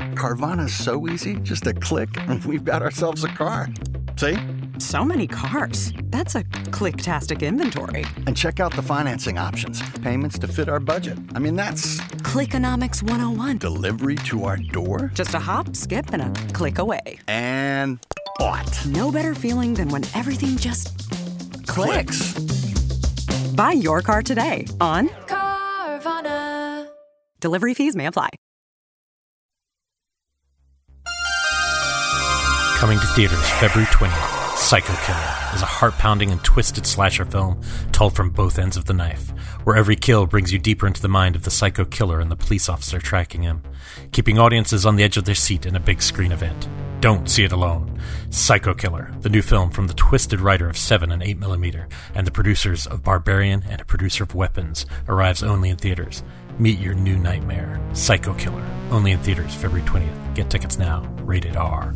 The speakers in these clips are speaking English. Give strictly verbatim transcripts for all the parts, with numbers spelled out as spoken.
Carvana's so easy. Just a click and we've got ourselves a car. See? So many cars. That's a click-tastic inventory. And check out the financing options. Payments to fit our budget. I mean, that's... Clickonomics one oh one. Delivery to our door? Just a hop, skip, and a click away. And bought. No better feeling than when everything just clicks. Clicks. Buy your car today on Carvana. Delivery fees may apply. Coming to theaters February twentieth, Psycho Killer is a heart-pounding and twisted slasher film told from both ends of the knife, where every kill brings you deeper into the mind of the psycho killer and the police officer tracking him, keeping audiences on the edge of their seat in a big screen event. Don't see it alone. Psycho Killer, the new film from the twisted writer of seven and eight millimeter and the producers of Barbarian and a producer of Weapons, arrives only in theaters. Meet your new nightmare. Psycho Killer, only in theaters February twentieth. Get tickets now. Rated R.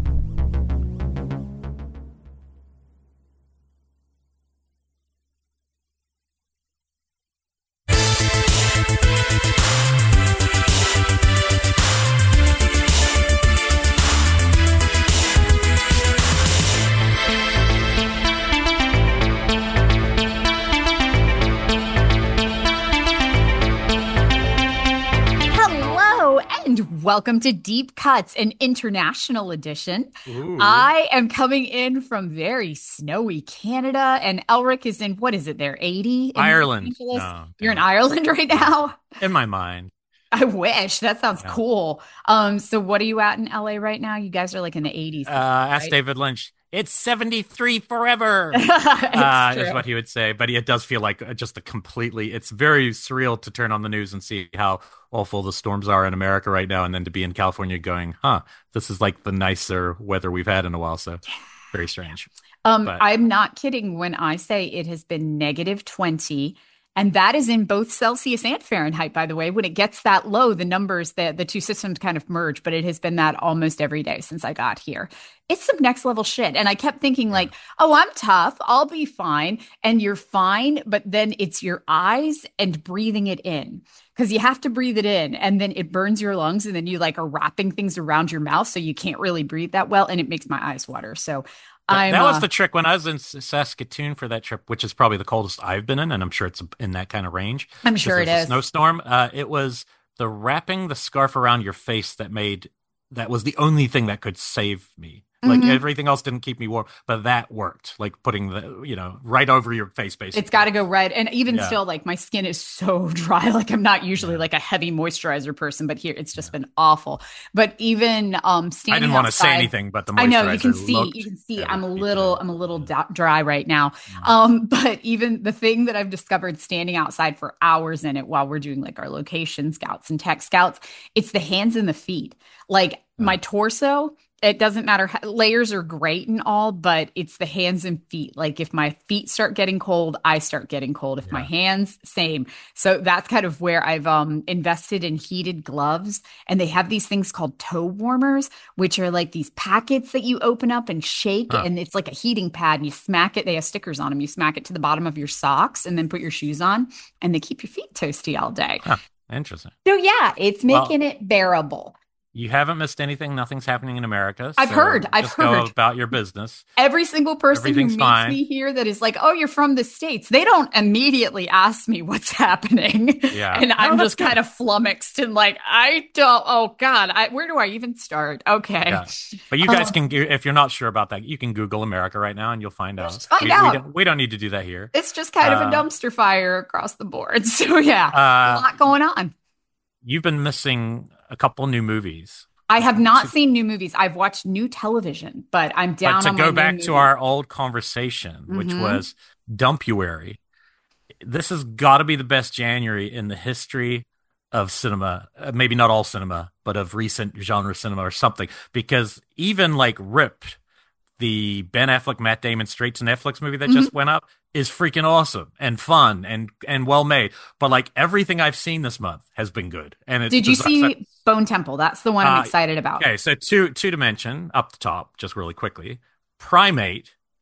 Welcome to Deep Cuts, an international edition. Ooh. I am coming in from very snowy Canada, and Elric is in, what is it there, eighty? Ireland. No, You're in Ireland right now? In my mind. I wish. That sounds Yeah. cool. Um, so what are you at in L A right now? You guys are like in the eighties. Uh, ask right? David Lynch. It's seventy-three forever, It's uh, true. is what he would say. But it does feel like just a completely, it's very surreal to turn on the news and see how awful the storms are in America right now. And then to be in California going, huh, this is like the nicer weather we've had in a while. So very strange. Um, But- I'm not kidding when I say it has been negative twenty. And that is in both Celsius and Fahrenheit, by the way. When it gets that low, the numbers, the, the two systems kind of merge, but it has been that almost every day since I got here. It's some next level shit. And I kept thinking like, oh, I'm tough. I'll be fine. And you're fine. But then it's your eyes and breathing it in, because you have to breathe it in and then it burns your lungs. And then you like are wrapping things around your mouth. So you can't really breathe that well. And it makes my eyes water. So I'm, that was uh, the trick when I was in Saskatoon for that trip, which is probably the coldest I've been in, and I'm sure it's in that kind of range. I'm sure it there's a is. snowstorm. Uh, it was the wrapping the scarf around your face that made that was the only thing that could save me. Like Mhm. everything else didn't keep me warm, but that worked. Like putting the you know right over your face, basically. It's got to go red. And even Yeah. still, like my skin is so dry. Like I'm not usually like a heavy moisturizer person, but here it's just been awful. But even um standing I didn't want to say outside- anything, but the moisturizer I know you can see, looked you can see heavy. I'm a Me little, too. I'm a little da- dry right now. Um, but even the thing that I've discovered standing outside for hours in it while we're doing like our location scouts and tech scouts, it's the hands and the feet. Like my torso, it doesn't matter. How, layers are great and all, but it's the hands and feet. Like if my feet start getting cold, I start getting cold. If my hands, same. So that's kind of where I've um invested in heated gloves, and they have these things called toe warmers, which are like these packets that you open up and shake, Huh. and it's like a heating pad, and you smack it. They have stickers on them. You smack it to the bottom of your socks, and then put your shoes on, and they keep your feet toasty all day. Huh. Interesting. So yeah, it's Well- making it bearable. You haven't missed anything. Nothing's happening in America. I've so heard, I've just go heard. about your business. Every single person who Everything's meets fine. me here that is like, oh, you're from the States, they don't immediately ask me what's happening. Yeah. And No, I'm that's just good. kind of flummoxed and like, I don't, oh God, I, where do I even start? Okay. Yeah. But you guys Uh, can, go- if you're not sure about that, you can Google America right now and you'll find out. Just find we, out. We don't, we don't need to do that here. It's just kind of a Uh, dumpster fire across the board. So yeah, Uh, a lot going on. You've been missing a couple new movies. I have not to- seen new movies. I've watched new television, but I'm down But to on go my back new to movie. our old conversation, which Mhm. was Dumpuary, this has got to be the best January in the history of cinema. Uh, maybe not all cinema, but of recent genre cinema or something. Because even like Rip, the Ben Affleck, Matt Damon straight to Netflix movie that Mm-hmm. just went up, is freaking awesome and fun and and well made. But like everything I've seen this month has been good. And it's Did you bizarre. see Bone Temple? That's the one I'm Uh, excited about. Okay, so two two to mention up the top, just really quickly. Primate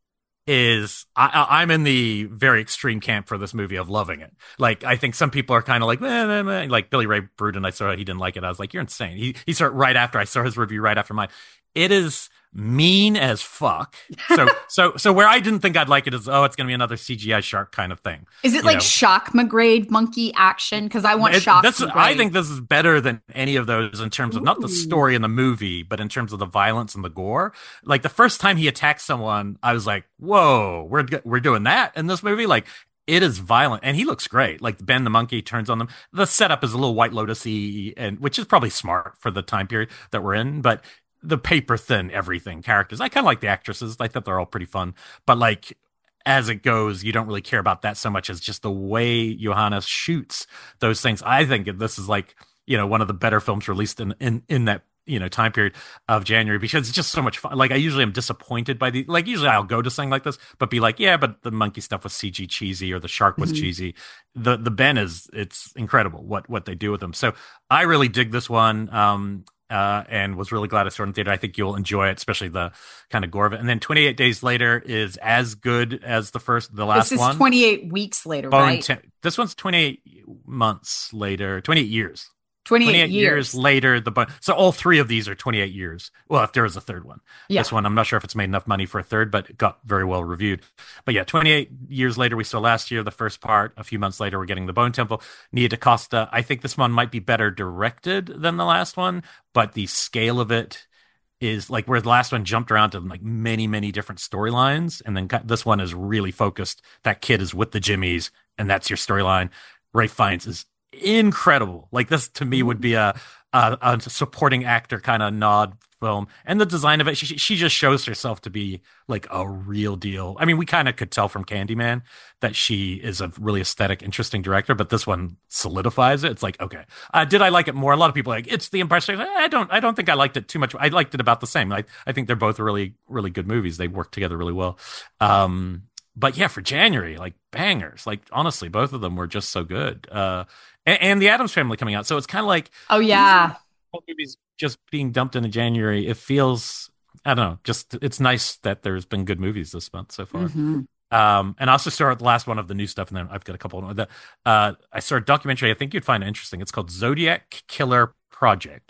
is I, I- I'm in the very extreme camp for this movie of loving it. Like, I think some people are kind of like, meh, meh, meh. Like Billy Ray Bruton, I saw he didn't like it. I was like, you're insane. He he saw it right after I saw his review right after mine. It is mean as fuck. So so so where I didn't think I'd like it is, oh, it's gonna be another C G I shark kind of thing. Is it You like know? Shock McGrade monkey action? Because I want It- Shock this is- McGrade. I think this is better than any of those in terms of not the Ooh. story in the movie, but in terms of the violence and the gore. Like the first time he attacks someone, I was like, "Whoa, we're we're doing that in this movie!" Like it is violent, and he looks great. Like Ben the monkey turns on them. The setup is a little White Lotus-y, and which is probably smart for the time period that we're in, but. The paper thin everything characters. I kind of like the actresses. I thought they're all pretty fun. But like as it goes, you don't really care about that so much as just the way Johannes shoots those things. I think this is like, you know, one of the better films released in in, in that, you know, time period of January because it's just so much fun. Like I usually am disappointed by the like usually I'll go to something like this, but be like, yeah, but the monkey stuff was C G cheesy or the shark was mm-hmm. cheesy. The the Ben is it's incredible what what they do with them. So I really dig this one. Um Uh, and was really glad I saw it in theater. I think you'll enjoy it, especially the kind of gore of it. And then twenty-eight Days Later is as good as the first, the last one. This is one. twenty-eight weeks later, Bone right? Te- this one's twenty-eight months later, twenty-eight years. twenty-eight, twenty-eight years. years later. The bone. So all three of these are twenty-eight years. Well, if there is a third one. Yeah. This one, I'm not sure if it's made enough money for a third, but it got very well reviewed. But yeah, twenty-eight years later, we saw last year the first part. A few months later, we're getting the Bone Temple. Nia DaCosta. I think this one might be better directed than the last one, but the scale of it is like where the last one jumped around to like many, many different storylines. And then this one is really focused. That kid is with the Jimmies, and that's your storyline. Ralph Fiennes is incredible. Like this to me would be a a, a supporting actor kind of nod film, and the design of it, she, she just shows herself to be like a real deal. I mean, we kind of could tell from Candyman that she is a really aesthetic, interesting director, but this one solidifies it. It's like, okay, uh, did I like it more? A lot of people are like, it's The Empire Strikes Back. I don't, I don't think I liked it too much. I liked it about the same. I, I think they're both really, really good movies. They work together really well. Um, but yeah, for January, like bangers. Like honestly, both of them were just so good. Uh, and, and The Addams Family coming out, so it's kind of like, oh yeah, movies just being dumped into January. It feels, I don't know, just it's nice that there's been good movies this month so far. Mm-hmm. Um, and I'll also start the last one of the new stuff, and then I've got a couple of the, uh, I saw a documentary I think you'd find interesting. It's called Zodiac Killer Project,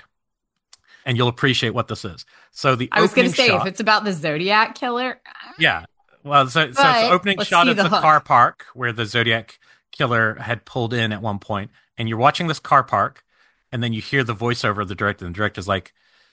and you'll appreciate what this is. So the I was going to say, shot, if it's about the Zodiac Killer, yeah. Well, so, so it's But the opening let's shot see of the the hook. car park where the Zodiac Killer had pulled in at one point, and you're watching this car park, and then you hear the voiceover of the director, and the director's like,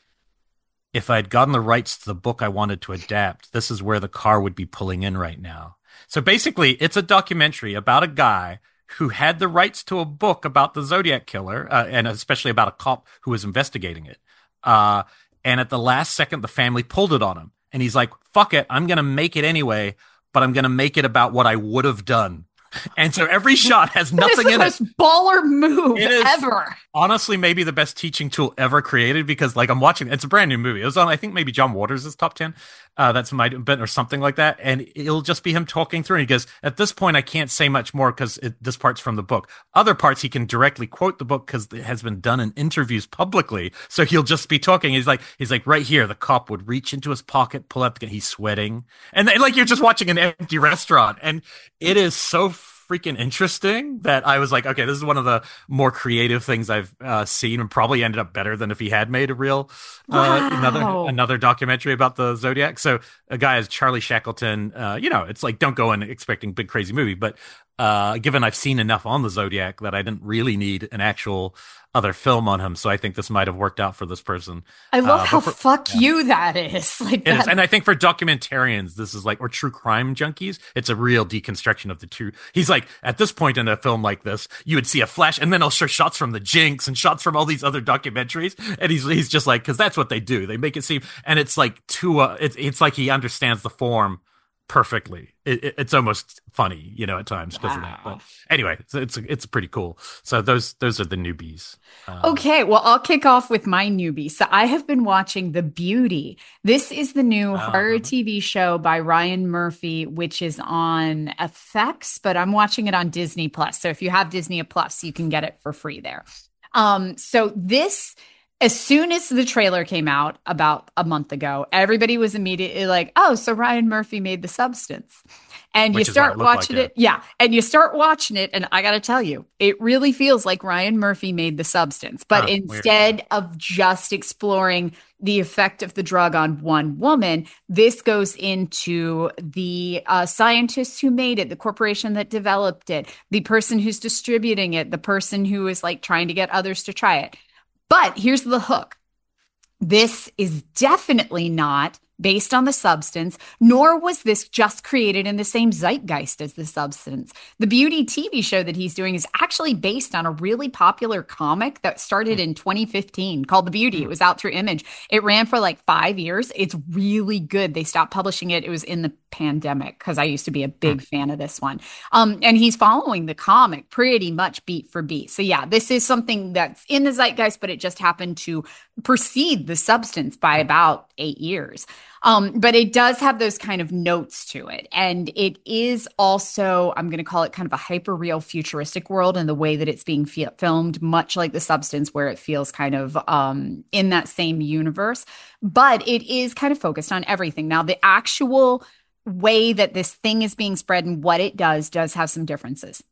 if I'd gotten the rights to the book I wanted to adapt, this is where the car would be pulling in right now. So basically, it's a documentary about a guy who had the rights to a book about the Zodiac Killer, uh, and especially about a cop who was investigating it. Uh, and at the last second, the family pulled it on him. And he's like, fuck it, I'm going to make it anyway, but I'm going to make it about what I would have done. And so every shot has that is nothing the in it. most baller move It is. ever. Honestly, maybe the best teaching tool ever created, because like I'm watching, it's a brand new movie. It was on, I think maybe John Waters' top ten. Uh, that's might have been, or something like that. And it'll just be him talking through. And he goes, at this point, I can't say much more because this part's from the book. Other parts, he can directly quote the book because it has been done in interviews publicly. So he'll just be talking. He's like, he's like, right here, the cop would reach into his pocket, pull out the gun. He's sweating. And then, like, you're just watching an empty restaurant. And it is so freaking interesting that I was like, okay, this is one of the more creative things I've uh, seen, and probably ended up better than if he had made a real uh, Wow. another another documentary about the Zodiac. So a guy is Charlie Shackleton. Uh, you know, it's like, don't go in expecting big crazy movie, but uh, given I've seen enough on the Zodiac that I didn't really need an actual other film on him. So I think this might have worked out for this person. I love Uh, how but for- fuck you that is. Like It is. that. And I think for documentarians, this is like, or true crime junkies, it's a real deconstruction of the two. He's like, at this point in a film like this, you would see a flash, and then he'll show shots from the Jinx and shots from all these other documentaries. And he's he's just like, because that's what they do. They make it seem, and it's like to uh, it's it's like he understands the form perfectly. It, it, it's almost funny, you know, at times because of that. But anyway, it's it's it's pretty cool. So those those are the newbies. Um, Okay, well, I'll kick off with my newbie. So I have been watching The Beauty. This is the new Uh-huh. horror T V show by Ryan Murphy, which is on F X, but I'm watching it on Disney Plus. So if you have Disney Plus, you can get it for free there. Um, so this As soon as the trailer came out about a month ago, everybody was immediately like, oh, so Ryan Murphy made The Substance. And Which you is what start it looked watching like, it. Yeah. And you start watching it. And I got to tell you, it really feels like Ryan Murphy made The Substance. But Huh, weird. instead of just exploring the effect of the drug on one woman, this goes into the uh, scientists who made it, the corporation that developed it, the person who's distributing it, the person who is like trying to get others to try it. But here's the hook. This is definitely not based on The Substance, nor was this just created in the same zeitgeist as The Substance. The Beauty T V show that he's doing is actually based on a really popular comic that started in twenty fifteen called The Beauty. It was out through Image. It ran for like five years. It's really good. They stopped publishing it. It was in the pandemic because I used to be a big fan of this one. Um, and he's following the comic pretty much beat for beat. So yeah, this is something that's in the zeitgeist, but it just happened to precede The Substance by about eight years. Um, but it does have those kind of notes to it. And it is also, I'm going to call it kind of a hyper-real futuristic world in the way that it's being fi- filmed, much like The Substance, where it feels kind of um, in that same universe. But it is kind of focused on everything. Now, the actual way that this thing is being spread and what it does does have some differences.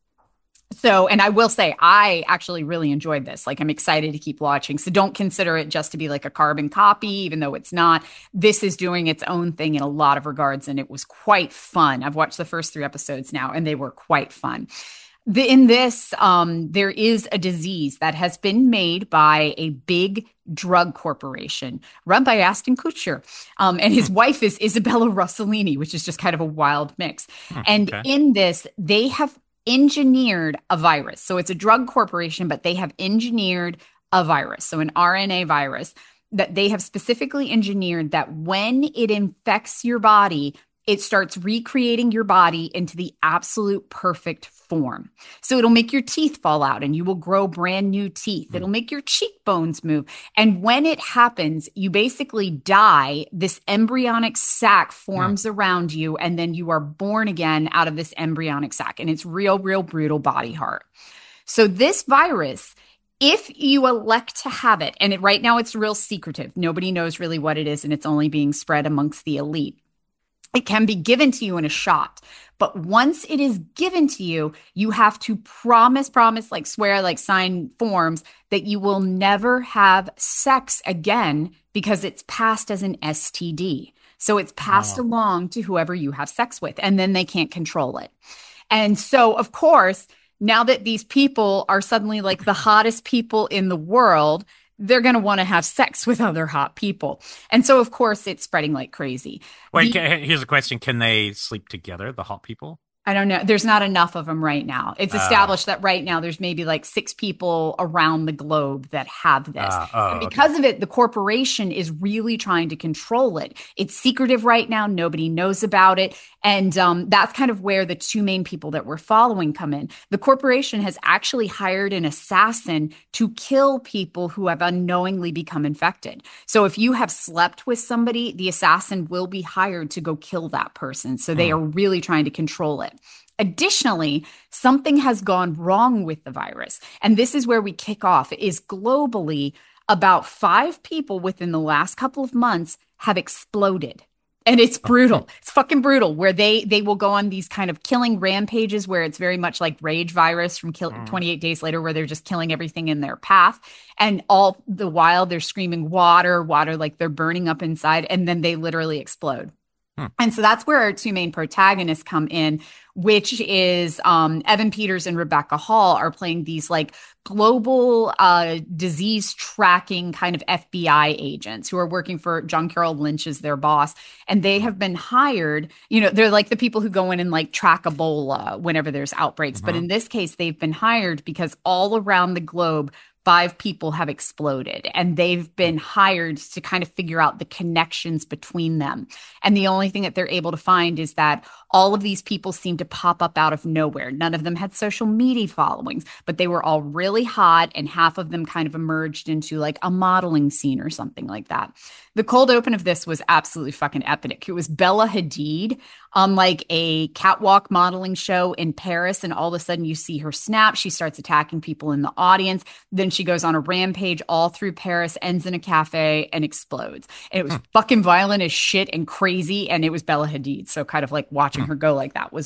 So, and I will say, I actually really enjoyed this. Like, I'm excited to keep watching. So don't consider it just to be like a carbon copy, even though it's not. This is doing its own thing in a lot of regards, and it was quite fun. I've watched the first three episodes now, and they were quite fun. The, in this, um, there is a disease that has been made by a big drug corporation run by Ashton Kutcher. Um, and his wife is Isabella Rossellini, which is just kind of a wild mix. Hmm, and okay. in this, they have engineered a virus. So it's a drug corporation, but they have engineered a virus. So an R N A virus that they have specifically engineered that when it infects your body, it starts recreating your body into the absolute perfect form. So it'll make your teeth fall out and you will grow brand new teeth. It'll make your cheekbones move. And when it happens, you basically die. This embryonic sac forms mm. around you, and then you are born again out of this embryonic sac. And it's real, real brutal body horror. So this virus, if you elect to have it, and it, right now it's real secretive. Nobody knows really what it is, and it's only being spread amongst the elite. It can be given to you in a shot. But once it is given to you, you have to promise, promise, like swear, like sign forms that you will never have sex again because it's passed as an S T D. So it's passed wow. along to whoever you have sex with, and then they can't control it. And so, of course, now that these people are suddenly like the hottest people in the world, they're going to want to have sex with other hot people. And so, of course, it's spreading like crazy. Wait, the, can, here's a question. Can they sleep together, the hot people? I don't know. There's not enough of them right now. It's established uh, that right now there's maybe like six people around the globe that have this. Uh, oh, and because okay. of it, the corporation is really trying to control it. It's secretive right now. Nobody knows about it. And um, that's kind of where the two main people that we're following come in. The corporation has actually hired an assassin to kill people who have unknowingly become infected. So if you have slept with somebody, the assassin will be hired to go kill that person. So they mm. are really trying to control it. Additionally, something has gone wrong with the virus. And this is where we kick off, is globally about five people within the last couple of months have exploded. And it's brutal. It's fucking brutal, where they they will go on these kind of killing rampages where it's very much like Rage virus from kill, mm. twenty-eight Days Later, where they're just killing everything in their path. And all the while they're screaming water, water, like they're burning up inside. And then they literally explode. Hmm. And so that's where our two main protagonists come in, which is um, Evan Peters and Rebecca Hall are playing these like global uh, disease tracking kind of F B I agents who are working for John Carroll Lynch as their boss. And they have been hired, you know, they're like the people who go in and like track Ebola whenever there's outbreaks. Mm-hmm. But in this case, they've been hired because all around the globe, five people have exploded, and they've been hired to kind of figure out the connections between them. And the only thing that they're able to find is that all of these people seem to pop up out of nowhere. None of them had social media followings, but they were all really hot, and half of them kind of emerged into like a modeling scene or something like that. The cold open of this was absolutely fucking epic. It was Bella Hadid on like a catwalk modeling show in Paris. And all of a sudden you see her snap. She starts attacking people in the audience. Then she goes on a rampage all through Paris, ends in a cafe and explodes. And it was hmm. fucking violent as shit and crazy. And it was Bella Hadid. So kind of like watching hmm. her go like that was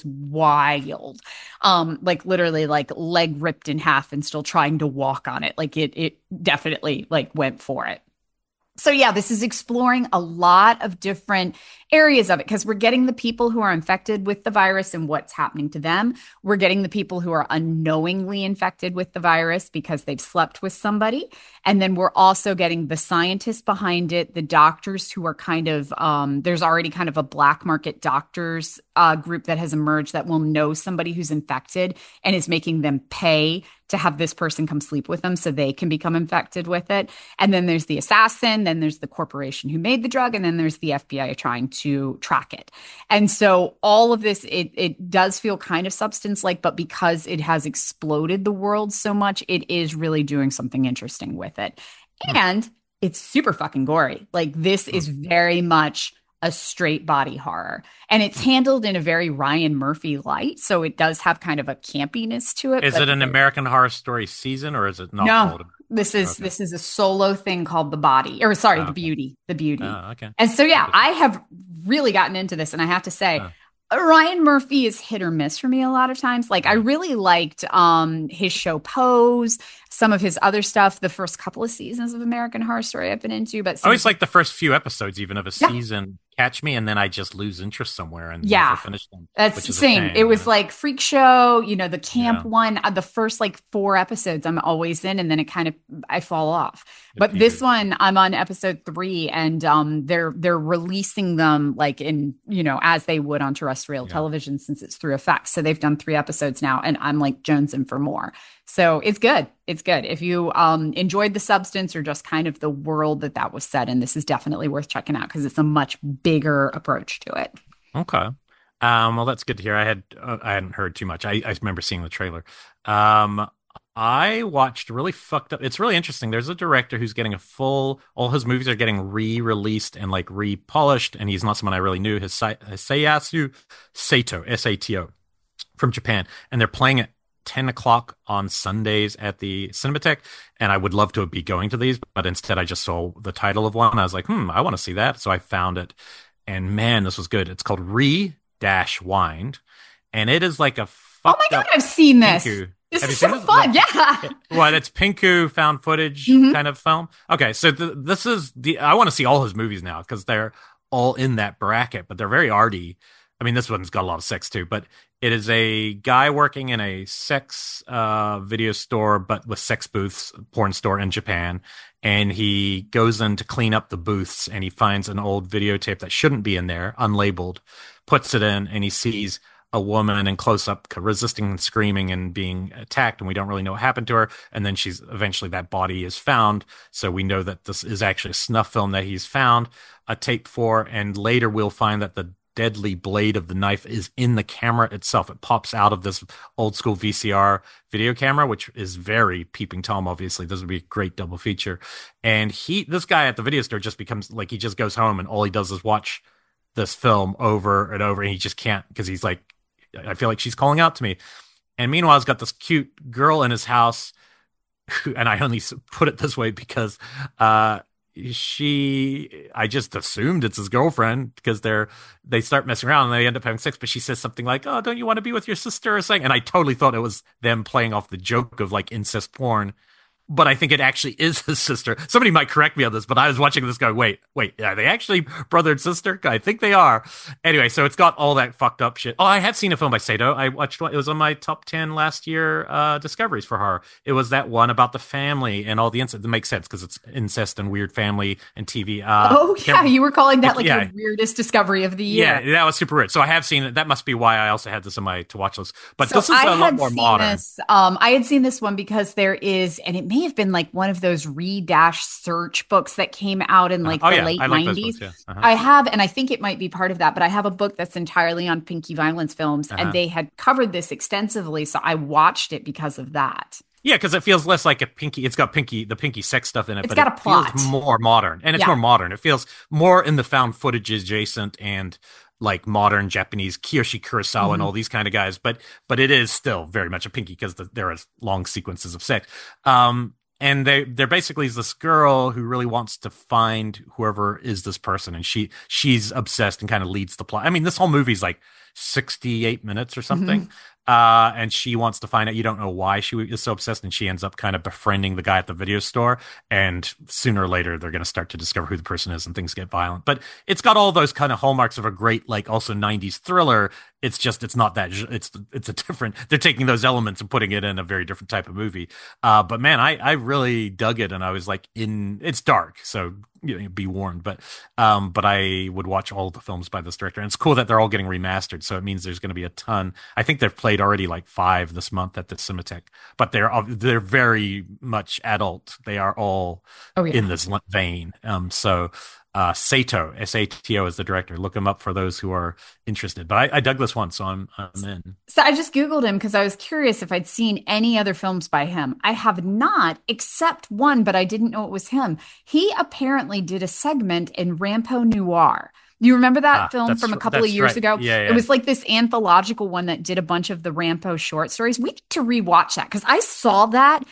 wild. Um, like literally like leg ripped in half and still trying to walk on it. Like it, it definitely like went for it. So yeah, this is exploring a lot of different areas of it because we're getting the people who are infected with the virus and what's happening to them. We're getting the people who are unknowingly infected with the virus because they've slept with somebody. And then we're also getting the scientists behind it, the doctors who are kind of, um, there's already kind of a black market doctors uh, group that has emerged that will know somebody who's infected and is making them pay to have this person come sleep with them so they can become infected with it. And then there's the assassin, then there's the corporation who made the drug, and then there's the F B I trying to track it. And so all of this, it it does feel kind of substance-like, but because it has exploded the world so much, it is really doing something interesting with it. And it's super fucking gory. Like this is very much a straight body horror. And it's handled in a very Ryan Murphy light. So it does have kind of a campiness to it. Is it an American Horror Story season or is it not? No, called? this is Okay. this is a solo thing called The Body, or sorry, Oh, The okay. Beauty, The Beauty. Oh, okay. And so, yeah, I have really gotten into this. And I have to say, Oh. Ryan Murphy is hit or miss for me a lot of times. Like I really liked um, his show Pose, some of his other stuff, the first couple of seasons of American Horror Story I've been into. But I always like the first few episodes even of a Yeah. season catch me, and then I just lose interest somewhere and Yeah. never finish them. That's which the is a same. shame, It was yeah. like Freak Show, you know, the camp Yeah. one, uh, the first like four episodes I'm always in, and then it kind of I fall off. It But this petered. one I'm on episode three, and um they're they're releasing them like in, you know, as they would on terrestrial Yeah. television since it's through effects. So they've done three episodes now, and I'm like jonesing for more. So it's good. It's good. If you um enjoyed the substance or just kind of the world that that was set in, this is definitely worth checking out because it's a much bigger approach to it. Okay. Um, well, that's good to hear. I had uh, I hadn't heard too much. I, I remember seeing the trailer. Um, I watched really fucked up. It's really interesting. There's a director who's getting a full. All his movies are getting re-released and like re-polished, and he's not someone I really knew. His Hisayasu Sato, S A T O, from Japan, and they're playing it ten o'clock on Sundays at the Cinematheque, and I would love to be going to these, but instead I just saw the title of one, and I was like, hmm, I want to see that. So I found it, and man, this was good. It's called Re-Wind, and it is like a Oh fucked my up God, I've seen this. Pinku. This Have is you so seen this? fun. No. Yeah. Well, it's Pinku found footage Mhm. kind of film. Okay, so th- this is the. I want to see all his movies now because they're all in that bracket, but they're very arty. I mean, this one's got a lot of sex too, but it is a guy working in a sex uh, video store, but with sex booths, porn store in Japan. And he goes in to clean up the booths and he finds an old videotape that shouldn't be in there, unlabeled, puts it in, and he sees a woman in close up resisting and screaming and being attacked. And we don't really know what happened to her. And then she's eventually that body is found. So we know that this is actually a snuff film that he's found a tape for. And later we'll find that the deadly blade of the knife is in the camera itself. It pops out of this old school V C R video camera, which is very Peeping Tom. Obviously, this would be a great double feature. And he, this guy at the video store just becomes like, he just goes home and all he does is watch this film over and over. And he just can't, because he's like, I feel like she's calling out to me. And meanwhile, he's got this cute girl in his house. Who, and I only put it this way because, uh, she I just assumed it's his girlfriend because they're they start messing around and they end up having sex, but she says something like, oh, don't you want to be with your sister or something? And I totally thought it was them playing off the joke of like incest porn, but I think it actually is his sister. Somebody might correct me on this, but I was watching this going, wait, wait, are they actually brother and sister? I think they are. Anyway, so it's got all that fucked up shit. Oh, I have seen a film by Sato. I watched one. It was on my top ten last year uh, discoveries for horror. It was that one about the family and all the incest. That makes sense because it's incest and weird family and T V. Uh, Oh yeah, you were calling that like yeah. your weirdest discovery of the year. Yeah, that was super weird. So I have seen it. That must be why I also had this on my to watch list. But So this is I a lot had more seen modern. This, um, I had seen this one because there is, and it may have been like one of those re-dash search books that came out in like oh, the yeah. late I like those nineties. books, yeah. Uh-huh. I have, and I think it might be part of that, but I have a book that's entirely on Pinky Violence films, Uh-huh. and they had covered this extensively, so I watched it because of that. Yeah, because it feels less like a pinky. It's got pinky, the pinky sex stuff in it, It's but got it a plot. feels more modern, and it's Yeah. more modern. It feels more in the found footage adjacent and like modern Japanese Kiyoshi Kurosawa Mm-hmm. and all these kind of guys, but but it is still very much a Pinky because the, there are long sequences of sex. Um, and they they're basically this girl who really wants to find whoever is this person, and she she's obsessed and kind of leads the plot. I mean, this whole movie's like sixty-eight minutes or something. Mm-hmm. Uh, and she wants to find out. You don't know why she is so obsessed, and she ends up kind of befriending the guy at the video store. And sooner or later, they're going to start to discover who the person is, and things get violent. But it's got all those kind of hallmarks of a great, like, also nineties thriller. It's just, it's not that. It's it's a different. They're taking those elements and putting it in a very different type of movie. Uh, but man, I I really dug it, and I was like, in. It's dark, so you know, be warned. But um, but I would watch all the films by this director, and it's cool that they're all getting remastered. So it means there's going to be a ton. I think they've played already like five this month at the Cinematheque, but they're they're very much adult. They are all Oh, yeah. in this vein. Um, so uh, Sato, S A T O is the director. Look him up for those who are interested. But I, I dug this one, so I'm I'm in. So I just Googled him because I was curious if I'd seen any other films by him. I have not, except one, but I didn't know it was him. He apparently did a segment in Rampo Noir. Do you remember that Ah, film that's from a r- couple of that's years right. ago? Yeah, yeah. It was like this anthological one that did a bunch of the Rampo short stories. We need to rewatch that because I saw that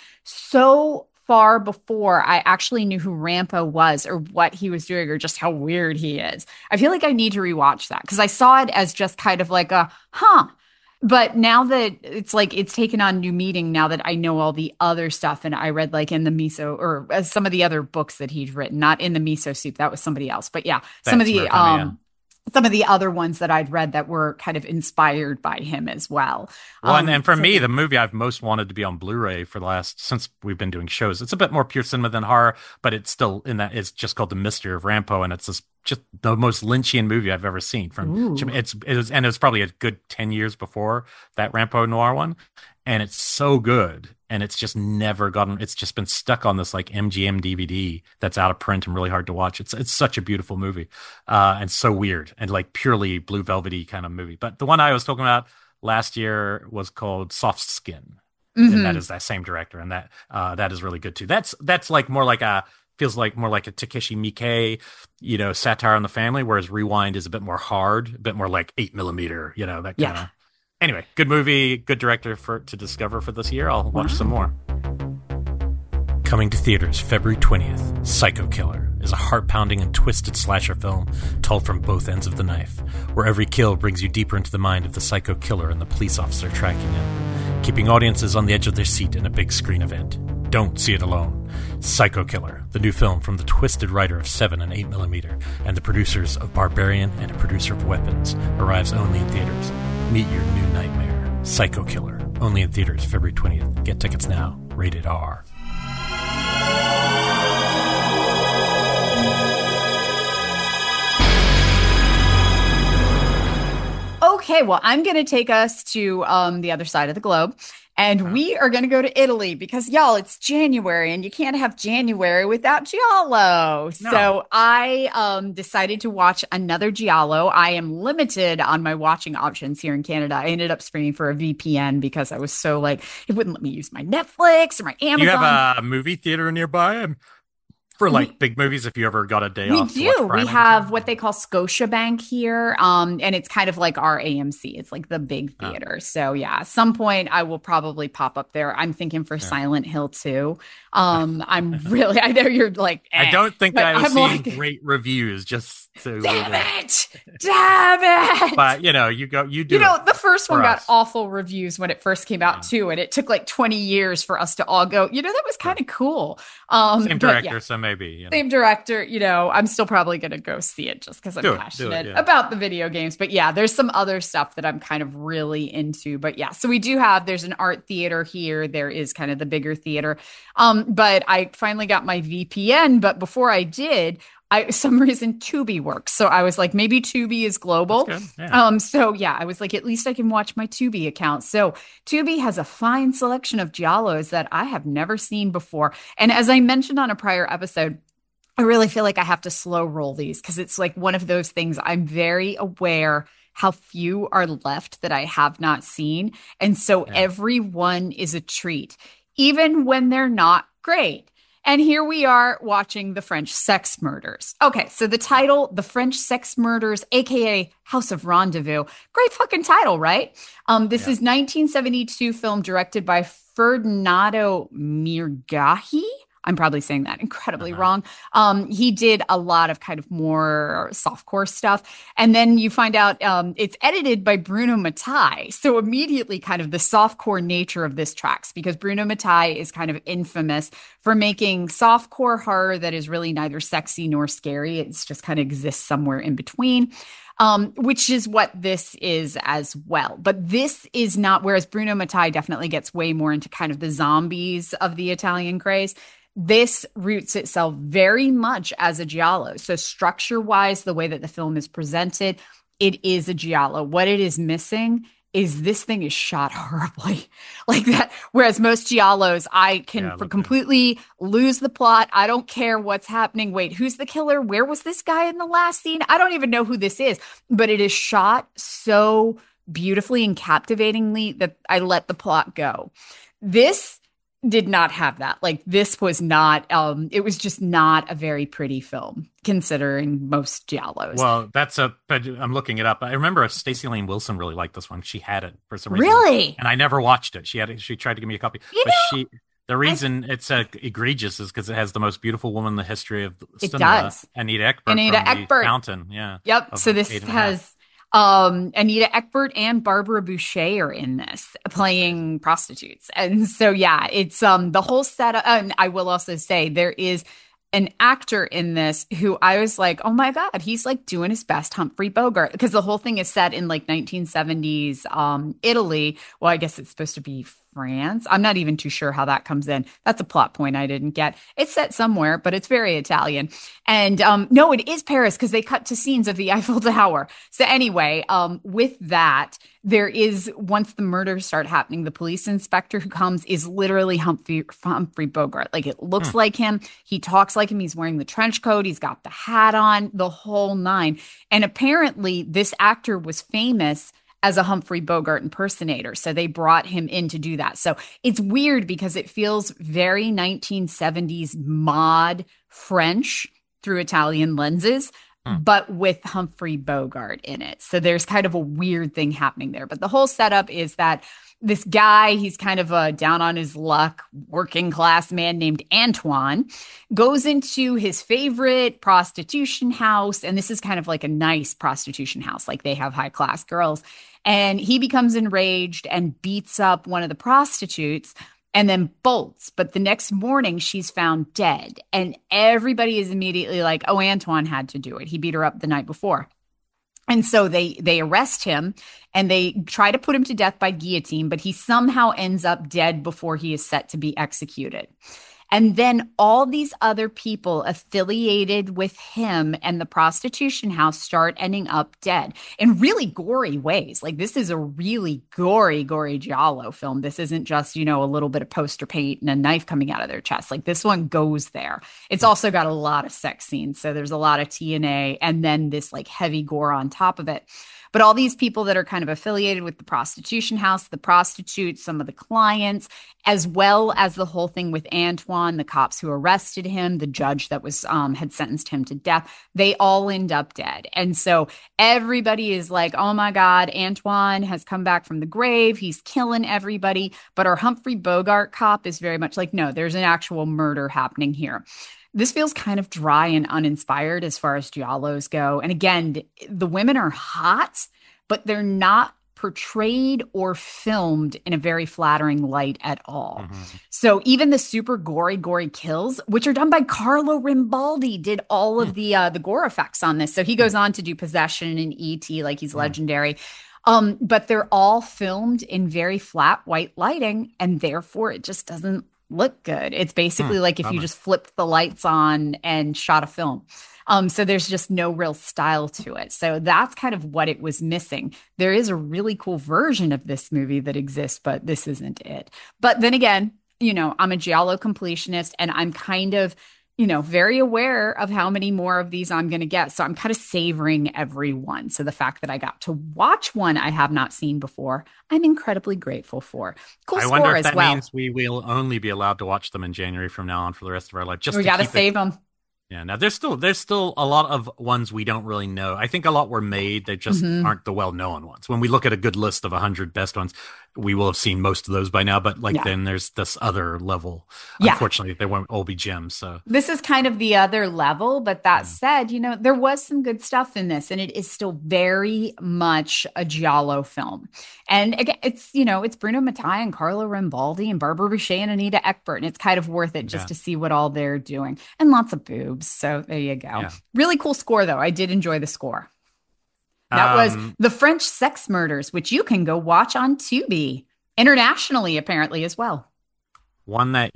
so far before I actually knew who Rampo was or what he was doing or just how weird he is. I feel like I need to rewatch that because I saw it as just kind of like a, huh. But now that it's like it's taken on new meaning now that I know all the other stuff, and I read like in the miso or uh, some of the other books that he'd written, not in the miso soup, that was somebody else. But yeah, some of That's the Murakami, um yeah. some of the other ones that I'd read that were kind of inspired by him as well. Well, and, Um, and for so- me, the movie I've most wanted to be on Blu-ray for the last since we've been doing shows. It's a bit more pure cinema than horror, but it's still in that it's just called The Mystery of Rampo, and it's this, just the most Lynchian movie I've ever seen. From Ooh. it's it was and it was probably a good ten years before that Rampo Noir one, and it's so good, and it's just never gotten. It's just been stuck on this like M G M D V D that's out of print and really hard to watch. It's it's such a beautiful movie, uh, and so weird and like purely blue velvety kind of movie. But the one I was talking about last year was called Soft Skin. Mhm. And that is that same director, and that uh, that is really good too. That's that's like more like a feels like more like a Takeshi Miike, you know, satire on the family, whereas Rewind is a bit more hard, a bit more like eight millimeter, you know, that kind of. Yeah. Anyway, good movie, good director for to discover for this year. I'll watch some more. Coming to theaters February twentieth, Psycho Killer is a heart-pounding and twisted slasher film told from both ends of the knife, where every kill brings you deeper into the mind of the psycho killer and the police officer tracking him, keeping audiences on the edge of their seat in a big screen event. Don't see it alone. Psycho Killer, the new film from the twisted writer of seven and eight millimeter and the producers of Barbarian and a producer of Weapons, arrives only in theaters. Meet your new nightmare. Psycho Killer, only in theaters February twentieth. Get tickets now. Rated R. Okay, well, I'm going to take us to um, the other side of the globe, and we are going to go to Italy because, y'all, it's January, and you can't have January without Giallo. So I um, decided to watch another Giallo. I am limited on my watching options here in Canada. I ended up screening for a V P N because I was so like, it wouldn't let me use my Netflix or my Amazon. Do you have a movie theater nearby? And for like We- big movies, if you ever got a day We off. to watch do. Prime We or have something? what they call Scotiabank here, um, and it's kind of like our A M C. It's like the big Oh. theater. So yeah, at some point I will probably pop up there. I'm thinking for Silent Hill too. Um, I'm really. I know you're like. I eh, don't think but I've I'm seen like, great reviews. Just to, damn it, damn it. But you know, you go, you do. You know, it the first one for got us. awful reviews when it first came out too, and it took like twenty years for us to all go. You know, that was kind of cool. Um, Same but yeah. director, so maybe. You know. Same director, you know, I'm still probably going to go see it just because I'm Do it, do it, passionate yeah. about the video games. But yeah, there's some other stuff that I'm kind of really into. But yeah, so we do have, there's an art theater here. There is kind of the bigger theater. Um, but I finally got my V P N. But before I did, I, some reason Tubi works. So I was like, maybe Tubi is global. That's good, yeah. Um, so yeah, I was like, at least I can watch my Tubi account. So Tubi has a fine selection of Giallos that I have never seen before. And as I mentioned on a prior episode, I really feel like I have to slow roll these because it's like one of those things I'm very aware how few are left that I have not seen. And so Yeah. every one is a treat, even when they're not great. And here we are watching The French Sex Murders. Okay, so the title, The French Sex Murders, aka House of Rendezvous. Great fucking title, right? Um, this yeah. is nineteen seventy-two film directed by Ferdinando Mirgahi. I'm probably saying that incredibly uh-huh. wrong. Um, he did a lot of kind of more softcore stuff. And then you find out um, it's edited by Bruno Mattei. So immediately kind of the softcore nature of this tracks, because Bruno Mattei is kind of infamous for making softcore horror that is really neither sexy nor scary. It's just kind of exists somewhere in between. Um, which is what this is as well. But this is not, whereas Bruno Mattei definitely gets way more into kind of the zombies of the Italian craze. This roots itself very much as a giallo. So structure-wise, the way that the film is presented, it is a giallo. What it is missing is this thing is shot horribly like that. Whereas most giallos, I can yeah, completely lose the plot. I don't care what's happening. Wait, who's the killer? Where was this guy in the last scene? I don't even know who this is, but it is shot so beautifully and captivatingly that I let the plot go. This did not have that. Like this was not, um, it was just not a very pretty film considering most giallos. Well, that's a, I'm looking it up. I remember Stacey Lane Wilson really liked this one. She had it for some reason. Really? And I never watched it. She had it. She tried to give me a copy. You but know, she, the reason I, it's uh, egregious is because it has the most beautiful woman in the history of it cinema. Does. Anita Ekberg. Anita from Ekberg. The Fountain. Yeah. Yep. So this has Um, Anita Ekberg and Barbara Boucher are in this playing prostitutes. And so, yeah, it's um the whole setup. And I will also say there is an actor in this who I was like, oh my God, he's like doing his best Humphrey Bogart, because the whole thing is set in like nineteen seventies um, Italy. Well, I guess it's supposed to be France. I'm not even too sure how that comes in. That's a plot point I didn't get. It's set somewhere, but it's very Italian. And um, no, it is Paris because they cut to scenes of the Eiffel Tower. So anyway, um, with that, there is, once the murders start happening, the police inspector who comes is literally Humphrey, Humphrey Bogart. Like it looks hmm. like him. He talks like him. He's wearing the trench coat. He's got the hat on, the whole nine. And apparently this actor was famous as a Humphrey Bogart impersonator. So they brought him in to do that. So it's weird because it feels very nineteen seventies mod French through Italian lenses, mm. but with Humphrey Bogart in it. So there's kind of a weird thing happening there. But the whole setup is that this guy, he's kind of a down on his luck working class man named Antoine, goes into his favorite prostitution house. And this is kind of like a nice prostitution house. Like they have high class girls. And he becomes enraged and beats up one of the prostitutes and then bolts. But the next morning, she's found dead. And everybody is immediately like, oh, Antoine had to do it. He beat her up the night before. And so they they arrest him and they try to put him to death by guillotine, but he somehow ends up dead before he is set to be executed. And then all these other people affiliated with him and the prostitution house start ending up dead in really gory ways. Like this is a really gory, gory giallo film. This isn't just, you know, a little bit of poster paint and a knife coming out of their chest. Like this one goes there. It's also got a lot of sex scenes. So there's a lot of T N A and then this like heavy gore on top of it. But all these people that are kind of affiliated with the prostitution house, the prostitutes, some of the clients, as well as the whole thing with Antoine, the cops who arrested him, the judge that was um, had sentenced him to death, they all end up dead. And so everybody is like, oh my God, Antoine has come back from the grave. He's killing everybody. But our Humphrey Bogart cop is very much like, no, there's an actual murder happening here. This feels kind of dry and uninspired as far as giallos go. And again, the women are hot, but they're not portrayed or filmed in a very flattering light at all. Mm-hmm. So even the super gory, gory kills, which are done by Carlo Rimbaldi, did all of mm. the uh, the gore effects on this. So he goes on to do Possession and E T, like he's mm. legendary. Um, but they're all filmed in very flat white lighting, and therefore it just doesn't look good. It's basically hmm, like if you just flipped the lights on and shot a film. Um, so there's just no real style to it. So that's kind of what it was missing. There is a really cool version of this movie that exists, but this isn't it. But then again, you know, I'm a giallo completionist and I'm kind of you know, very aware of how many more of these I'm going to get. So I'm kind of savoring every one. So the fact that I got to watch one I have not seen before, I'm incredibly grateful for. Cool I score wonder if as that well. means we will only be allowed to watch them in January from now on for the rest of our life. Just we got to save it- them. Yeah, now there's still there's still a lot of ones we don't really know. I think a lot were made, they just Mhm. aren't the well-known ones. When we look at a good list of one hundred best ones, we will have seen most of those by now, but like Yeah. then there's this other level. Yeah. Unfortunately, they won't all be gems, so This is kind of the other level, but that Yeah. said, you know, there was some good stuff in this, and it is still very much a giallo film. And again, it's, you know, it's Bruno Mattei and Carlo Rambaldi and Barbara Boucher and Anita Ekberg, and it's kind of worth it just Yeah. to see what all they're doing. And lots of boobs, so there you go. Yeah. Really cool score, though. I did enjoy the score. That was Um, The French Sex Murders, which you can go watch on Tubi, internationally apparently as well. one that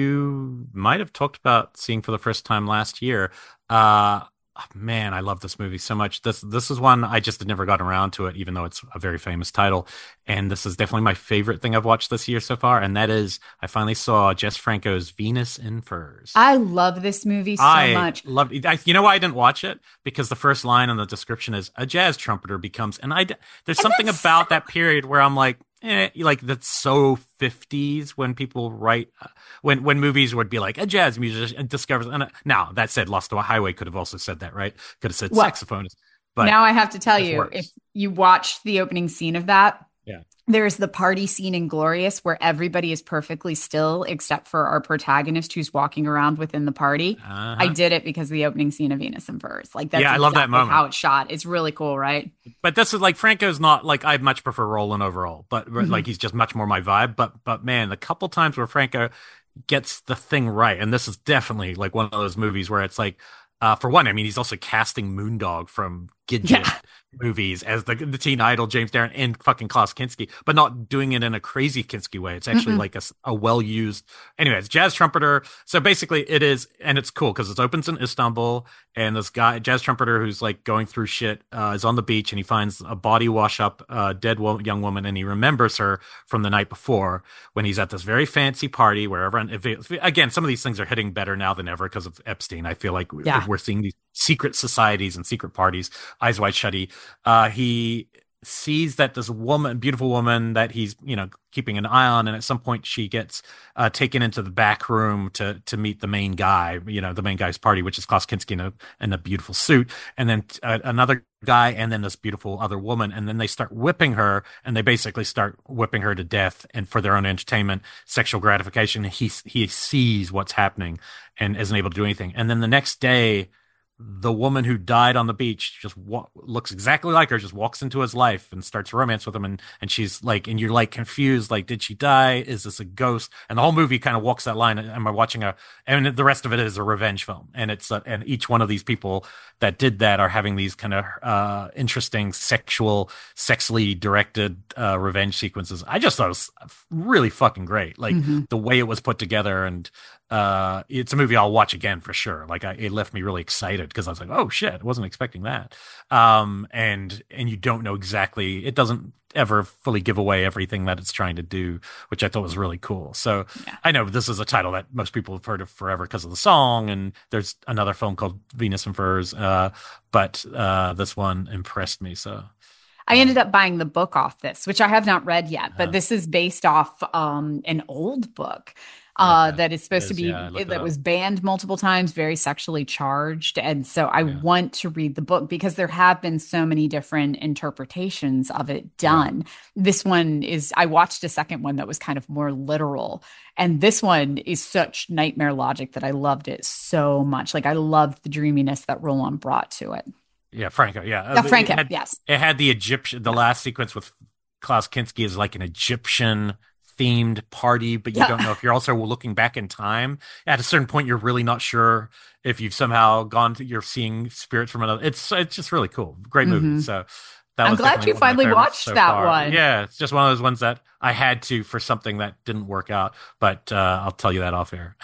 you might have talked about seeing for the first time last year. Uh, man, I love this movie so much. This this is one I just had never gotten around to it, even though it's a very famous title. And this is definitely my favorite thing I've watched this year so far. And that is, I finally saw Jess Franco's Venus in Furs. I love this movie so I much. love I, you know why I didn't watch it? Because the first line on the description is a jazz trumpeter becomes, and I there's And something that's about that period where I'm like, eh, like that's so fifties when people write, when when movies would be like a jazz musician discovers. And now that said, Lost to a Highway could have also said that, right? Could have said Well, saxophonist. But now I have to tell this you, works. if you watched the opening scene of that, Yeah. there's the party scene in Glorious where everybody is perfectly still except for our protagonist who's walking around within the party. Uh-huh. I did it because of the opening scene of Venus and Furs. Like that's Yeah, I love that exactly moment. how it's shot. It's really cool, right? But this is like Franco's not like I much prefer Roland overall, but Mhm. like he's just much more my vibe. But but man, the couple times where Franco gets the thing right, and this is definitely like one of those movies where it's like, uh, for one, I mean, he's also casting Moondog from Gidget Yeah. movies as the the teen idol James Darren and fucking Klaus Kinski, but not doing it in a crazy Kinski way. It's actually Mm-mm. like a, s- a well used. Anyways, jazz trumpeter. So basically, it is, and it's cool because it opens in Istanbul, and this guy, jazz trumpeter, who's like going through shit, uh, is on the beach, and he finds a body wash up, uh, dead wo- young woman, and he remembers her from the night before when he's at this very fancy party where everyone. If it, if- again, some of these things are hitting better now than ever because of Epstein. I feel like we- Yeah. we're seeing these secret societies and secret parties, Eyes Wide Shutty. Uh, he sees that this woman, beautiful woman that he's, you know, keeping an eye on. And at some point she gets uh, taken into the back room to, to meet the main guy, you know, the main guy's party, which is Klaus Kinski in a, in a beautiful suit. And then uh, another guy, and then this beautiful other woman. And then they start whipping her, and they basically start whipping her to death, and for their own entertainment, sexual gratification. He, he sees what's happening and isn't able to do anything. And then the next day, the woman who died on the beach just wa- looks exactly like her, just walks into his life and starts romance with him. And, and she's like, and you're like confused, like, did she die? Is this a ghost? And the whole movie kind of walks that line. Am I watching a, and the rest of it is a revenge film. And it's, uh, and each one of these people that did that are having these kind of, uh, interesting sexual, sexually directed, uh, revenge sequences. I just thought it was really fucking great. Like Mhm. the way it was put together, and, uh it's a movie I'll watch again for sure. Like I, it left me really excited because I was like, oh shit, I wasn't expecting that. Um and and you don't know exactly, it doesn't ever fully give away everything that it's trying to do, which I thought was really cool. So Yeah. I know this is a title that most people have heard of forever because of the song, and there's another film called Venus and Furs, uh but uh this one impressed me. So I ended up buying the book off this, which I have not read yet, but Uh-huh. this is based off um, an old book uh, Okay. that is supposed It to is, be, yeah, I looked it that up. was banned multiple times, very sexually charged. And so I Yeah. want to read the book because there have been so many different interpretations of it done. This one is, I watched a second one that was kind of more literal. And this one is such nightmare logic that I loved it so much. Like I loved the dreaminess that Roland brought to it. yeah, Franco, yeah. Yeah, It Franco, had- yes. It had the Egyptian, the last sequence with Klaus Kinski is like an Egyptian themed party, but you Yeah. don't know if you're also looking back in time. At a certain point, you're really not sure if you've somehow gone to, you're seeing spirits from another. It's, it's just really cool. Great movie. Mhm. So that I'm was glad definitely you one of my finally favorites watched so that far. one. Yeah. It's just one of those ones that I had to for something that didn't work out, but uh, I'll tell you that off air.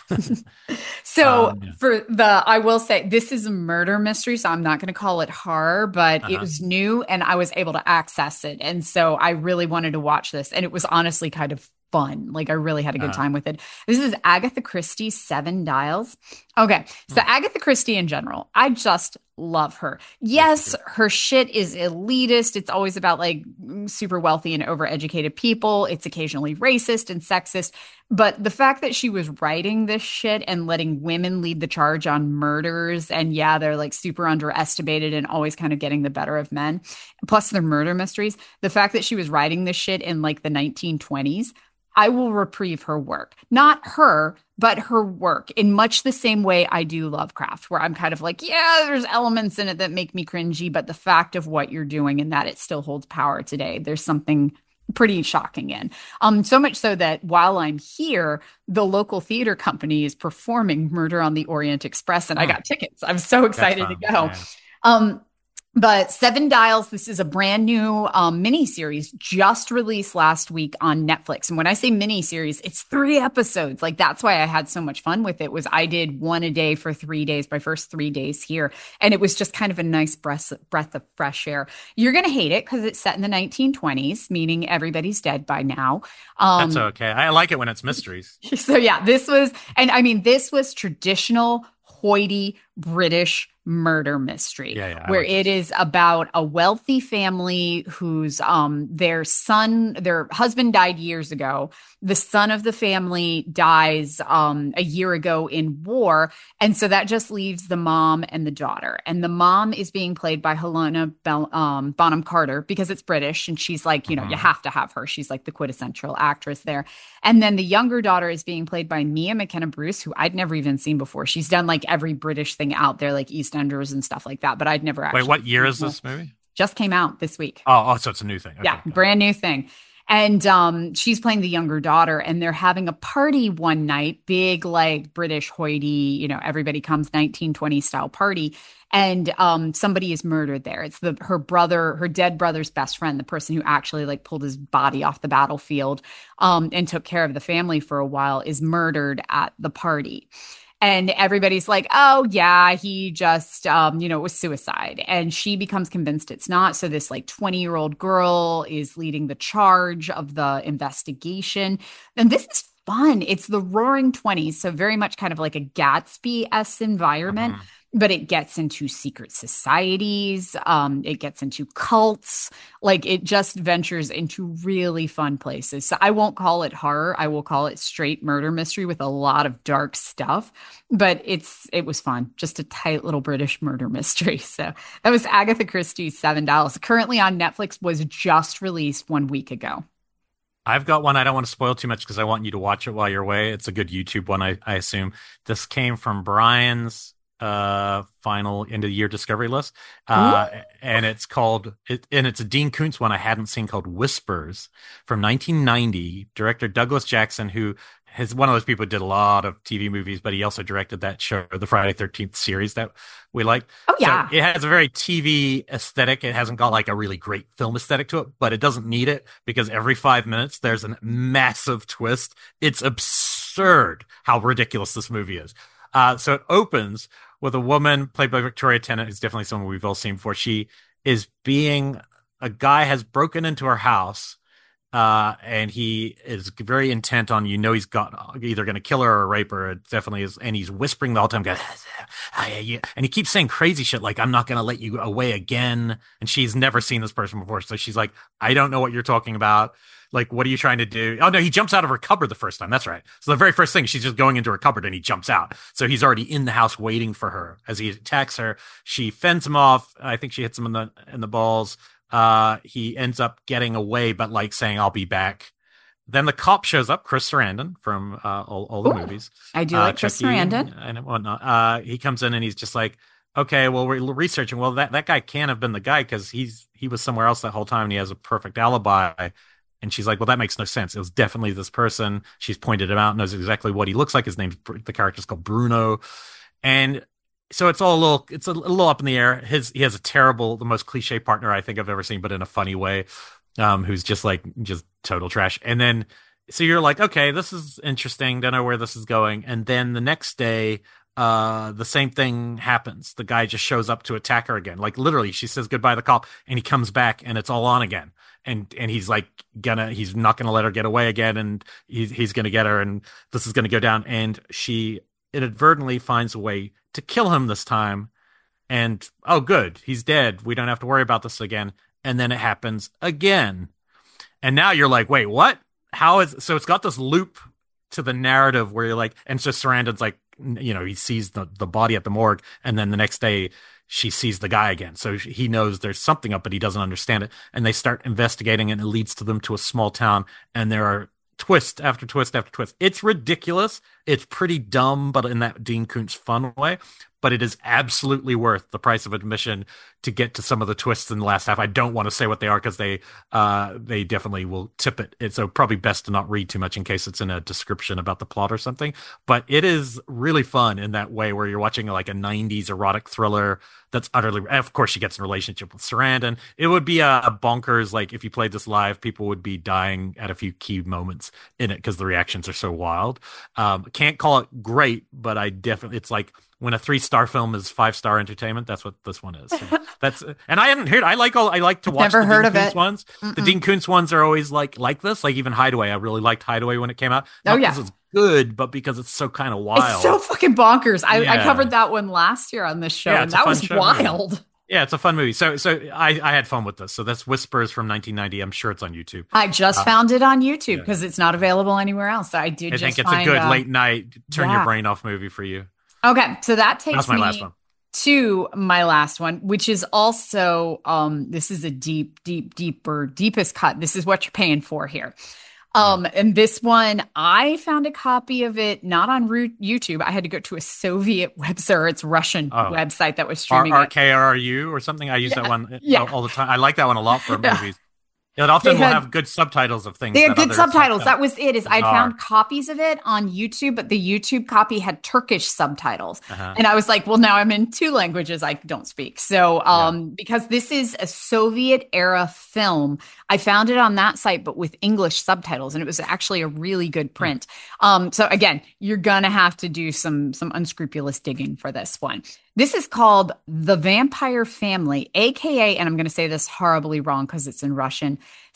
So Um, yeah. for the, I will say this is a murder mystery, so I'm not going to call it horror, but it Uh-huh. was new and I was able to access it. And so I really wanted to watch this, and it was honestly kind of fun. Like I really had a good Uh-huh. time with it. This is Agatha Christie's Seven Dials. Okay. So Agatha Christie in general, I just love her. Yes, her shit is elitist. It's always about like super wealthy and overeducated people. It's occasionally racist and sexist. But the fact that she was writing this shit and letting women lead the charge on murders, and yeah, they're like super underestimated and always kind of getting the better of men, plus their murder mysteries. The fact that she was writing this shit in like the nineteen twenties, I will reprieve her work. Not her, but her work in much the same way I do Lovecraft, where I'm kind of like, yeah, there's elements in it that make me cringy, but the fact of what you're doing and that it still holds power today, there's something pretty shocking in. Um, so much so that while I'm here, the local theater company is performing Murder on the Orient Express, and I got tickets. I'm so excited to go. Yeah. Um, But Seven Dials, this is a brand new um, miniseries just released last week on Netflix. And when I say miniseries, it's three episodes. Like, that's why I had so much fun with it, was I did one a day for three days, my first three days here. And it was just kind of a nice breath, breath of fresh air. You're going to hate it because it's set in the nineteen twenties, meaning everybody's dead by now. Um, That's okay. I like it when it's mysteries. So yeah, this was, and I mean, this was traditional hoity British murder mystery, yeah, yeah, where like it is about a wealthy family whose um their son, their husband died years ago. The son of the family dies um a year ago in war, and so that just leaves the mom and the daughter. And the mom is being played by Helena Bel- um, Bonham Carter because it's British, and she's like, you know, mm-hmm. you have to have her. She's like the quintessential actress there. And then the younger daughter is being played by Mia McKenna Bruce, who I'd never even seen before. She's done like every British thing out there, like EastEnders and stuff like that, but I'd never actually. Wait, what year is this movie? Just came out this week. Oh, oh so it's a new thing. Okay, yeah, brand new thing. And um, she's playing the younger daughter, and they're having a party one night, big like British hoity, you know, everybody comes nineteen twenties style party. And um, somebody is murdered there. It's the her brother, her dead brother's best friend, the person who actually like pulled his body off the battlefield um, and took care of the family for a while, is murdered at the party. And everybody's like, oh, yeah, he just, um, you know, it was suicide. And she becomes convinced it's not. So this like twenty-year-old girl is leading the charge of the investigation. And this is fun. It's the roaring twenties. So very much kind of like a Gatsby-esque environment. Uh-huh. But it gets into secret societies. Um, it gets into cults. Like, it just ventures into really fun places. So I won't call it horror. I will call it straight murder mystery with a lot of dark stuff. But it's it was fun. Just a tight little British murder mystery. So that was Agatha Christie's Seven Dials. Currently on Netflix, was just released one week ago. I've got one. I don't want to spoil too much because I want you to watch it while you're away. It's a good YouTube one, I, I assume. This came from Brian's uh final end of the year discovery list, uh Ooh. And it's called it, and it's a Dean Koontz one I hadn't seen, called Whispers, from nineteen ninety. Director Douglas Jackson, who is one of those people who did a lot of T V movies, but he also directed that show, the Friday thirteenth series that we like. Oh yeah, so it has a very T V aesthetic. It hasn't got like a really great film aesthetic to it, but it doesn't need it, because every five minutes there's a massive twist. It's absurd how ridiculous this movie is. Uh, so it opens with a woman played by Victoria Tennant, who's definitely someone we've all seen before. She is being, a guy has broken into her house, uh, and he is very intent on, you know, he's got either going to kill her or rape her. It definitely is. And he's whispering the whole time, going, and he keeps saying crazy shit like, I'm not going to let you away again. And she's never seen this person before. So she's like, I don't know what you're talking about. Like, what are you trying to do? Oh, no, he jumps out of her cupboard the first time. That's right. So the very first thing, she's just going into her cupboard and he jumps out. So he's already in the house waiting for her. As he attacks her, she fends him off. I think she hits him in the in the balls. Uh, he ends up getting away, but like saying, I'll be back. Then the cop shows up, Chris Sarandon from uh, all, all the Ooh, movies. I do uh, like Chris Sarandon. And whatnot. Uh, he comes in and he's just like, okay, well, we're researching. Well, that, that guy can't have been the guy because he's he was somewhere else that whole time and he has a perfect alibi. And she's like, well, that makes no sense. It was definitely this person. She's pointed him out, knows exactly what he looks like. His name's, the character's called Bruno. And so it's all a little, it's a little up in the air. His, he has a terrible, the most cliche partner I think I've ever seen, but in a funny way, um, who's just like, just total trash. And then, so you're like, okay, this is interesting. Don't know where this is going. And then the next day, uh, the same thing happens. The guy just shows up to attack her again. Like, literally, she says goodbye to the cop and he comes back and it's all on again. And and he's like gonna he's not gonna let her get away again, and he's he's gonna get her, and this is gonna go down. And she inadvertently finds a way to kill him this time. And, oh, good, he's dead. We don't have to worry about this again. And then it happens again. And now you're like, wait, what? How is... So it's got this loop to the narrative where you're like... And so Sarandon's like, you know, he sees the, the body at the morgue. And then the next day, she sees the guy again. So he knows there's something up, but he doesn't understand it. And they start investigating, and it leads to them to a small town. And there are twist after twist after twist. It's ridiculous. It's pretty dumb, but in that Dean Koontz fun way. But it is absolutely worth the price of admission to get to some of the twists in the last half. I don't want to say what they are because they uh, they definitely will tip it. It's so probably best to not read too much in case it's in a description about the plot or something. But it is really fun in that way where you're watching like a nineties erotic thriller that's utterly... And of course, she gets in a relationship with Sarandon. It would be a, a bonkers, like if you played this live, people would be dying at a few key moments in it because the reactions are so wild. Um, can't call it great, but I definitely... It's like... When a three-star film is five-star entertainment, that's what this one is. So that's and I hadn't heard. I like all. I like to watch Never the heard Dean of Koontz it. ones. Mm-mm. The Dean Koontz ones are always like like this. Like even Hideaway, I really liked Hideaway when it came out. Not Oh, yeah. because it's good, but because it's so kind of wild. It's so fucking bonkers. I, I Yeah. covered that one last year on this show, Yeah, and it's a that fun was show, wild. Yeah, it's a fun movie. So so I, I had fun with this. So that's Whispers from nineteen ninety. I'm sure it's on YouTube. I just Uh, found it on YouTube yeah. because it's not available anywhere else. I did I just think it's find, a good uh, late night, turn yeah. your brain off movie for you. Okay, so that takes That's my me last one. to my last one, which is also um this is a deep, deep, deeper, deepest cut. This is what you're paying for here. Um, and this one, I found a copy of it not on Ru- YouTube. I had to go to a Soviet website, or it's Russian Oh. website that was R streaming it. R K R U or something. I use Yeah, that one yeah. all, all the time. I like that one a lot for Yeah. movies. It often They will had- have good subtitles of things. They had that good others subtitles. don't. That was it. Is I Bizarre. found copies of it on YouTube, but the YouTube copy had Turkish subtitles, Uh-huh. and I was like, "Well, now I'm in two languages I don't speak." So, um, because this is a Soviet era film, I found it on that site, but with English subtitles, and it was actually a really good print. Um, so again, you're gonna have to do some some unscrupulous digging for this one. This is called The Vampire Family, aka, and I'm going to say this horribly wrong because it's in Russian,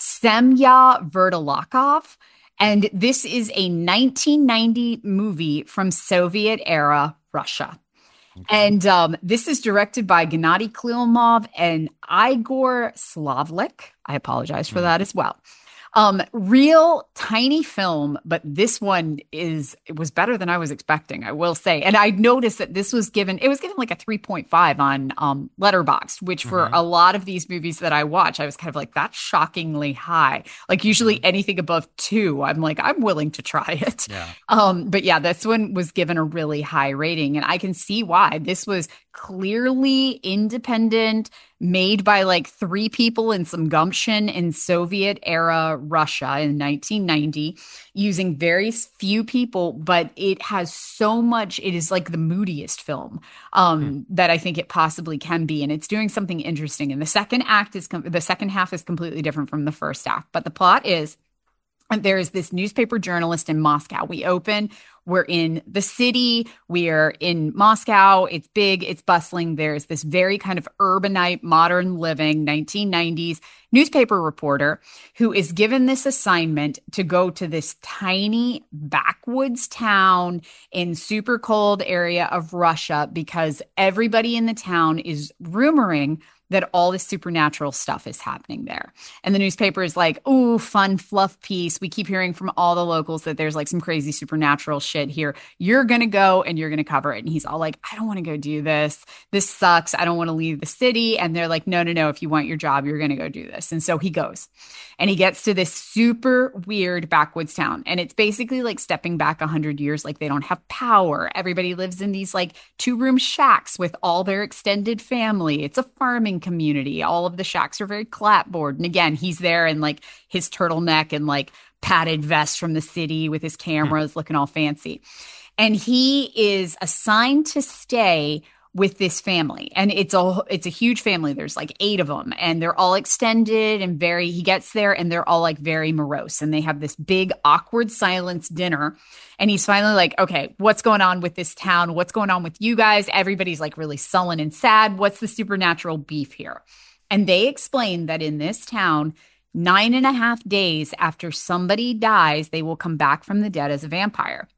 Semya Vertolakov. And this is a nineteen ninety movie from Soviet era Russia. And um, this is directed by Gennady Klimov and Igor Slavlik. I apologize for that as well. Um, real tiny film, but this one is, it was better than I was expecting, I will say. And I noticed that this was given, it was given like a three point five on um, Letterboxd, which for Mhm. a lot of these movies that I watch, I was kind of like, that's shockingly high. Like usually anything above two, I'm like, I'm willing to try it. Yeah. Um, but yeah, this one was given a really high rating, and I can see why. This was clearly independent, made by like three people in some gumption in Soviet era Russia in nineteen ninety, using very few people, but it has so much. It is like the moodiest film um, that I think it possibly can be, and it's doing something interesting. And the second act is com- the second half is completely different from the first act, but the plot is. And there is this newspaper journalist in Moscow. We open, we're in the city, we're in Moscow. It's big, it's bustling. There's this very kind of urbanite, modern living, nineteen nineties newspaper reporter who is given this assignment to go to this tiny backwoods town in super cold area of Russia because everybody in the town is rumoring that all this supernatural stuff is happening there. And the newspaper is like, ooh, fun fluff piece. We keep hearing from all the locals that there's like some crazy supernatural shit here. You're going to go and you're going to cover it. And he's all like, I don't want to go do this. This sucks. I don't want to leave the city. And they're like, no, no, no. If you want your job, you're going to go do this. And so he goes and he gets to this super weird backwoods town. And it's basically like stepping back a hundred years. Like they don't have power. Everybody lives in these like two room shacks with all their extended family. It's a farming community. All of the shacks are very clapboard. And again, he's there in like his turtleneck and like padded vest from the city with his cameras looking all fancy. And he is assigned to stay with this family. And it's a it's a huge family. There's like eight of them and they're all extended and very he gets there and they're all like very morose and they have this big awkward silence dinner. And he's finally like, okay, what's going on with this town? What's going on with you guys? Everybody's like really sullen and sad. What's the supernatural beef here? And they explain that in this town, nine and a half days after somebody dies, they will come back from the dead as a vampire.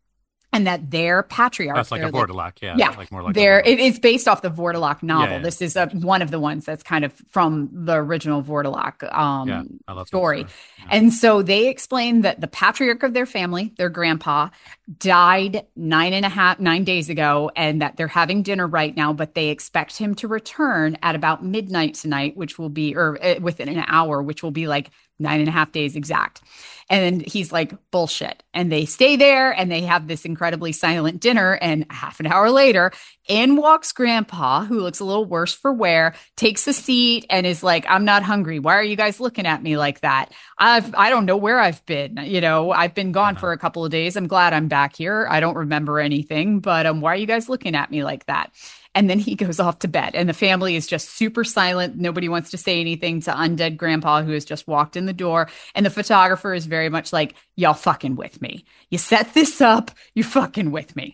and that their patriarch. That's like a like- Vordelok, yeah. Yeah, like more like there. a Vordelok. It, it's based off the Vordelok novel. Yeah, yeah. This is a, one of the ones that's kind of from the original Vordelok um, Yeah, I love that story. story. Yeah. And so they explain that the patriarch of their family, their grandpa, died nine and a half, nine days ago, and that they're having dinner right now, but they expect him to return at about midnight tonight, which will be, or uh, within an hour, which will be like nine and a half days exact. And he's like, bullshit. And they stay there and they have this incredibly silent dinner. And half an hour later, in walks Grandpa, who looks a little worse for wear, takes a seat and is like, I'm not hungry. Why are you guys looking at me like that? I've, I don't know where I've been. You know, I've been gone Uh-huh. for a couple of days. I'm glad I'm back here. I don't remember anything, but um, why are you guys looking at me like that? And then he goes off to bed, and the family is just super silent. Nobody wants to say anything to undead Grandpa, who has just walked in the door. And the photographer is very much like, y'all fucking with me. You set this up, you fucking with me.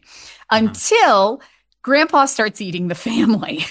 Until Grandpa starts eating the family.